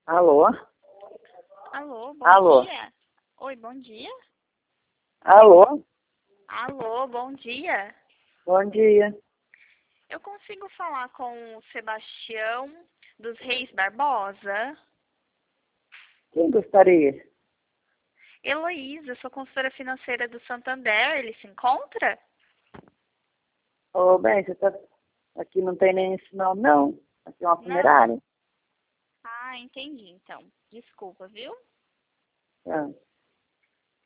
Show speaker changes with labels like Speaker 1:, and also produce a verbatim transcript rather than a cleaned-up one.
Speaker 1: Alô?
Speaker 2: Alô, bom
Speaker 1: Alô?
Speaker 2: dia. Oi, bom dia.
Speaker 1: Alô?
Speaker 2: Alô, bom dia.
Speaker 1: Bom dia.
Speaker 2: Eu consigo falar com o Sebastião dos Reis Barbosa?
Speaker 1: Quem gostaria?
Speaker 2: Heloísa, sou consultora financeira do Santander. Ele se encontra?
Speaker 1: Ô, bem, você tá... Aqui não tem nem esse nome, não. Aqui é uma
Speaker 2: Não.
Speaker 1: funerária.
Speaker 2: Ah, entendi, então. Desculpa, viu?
Speaker 1: Ah.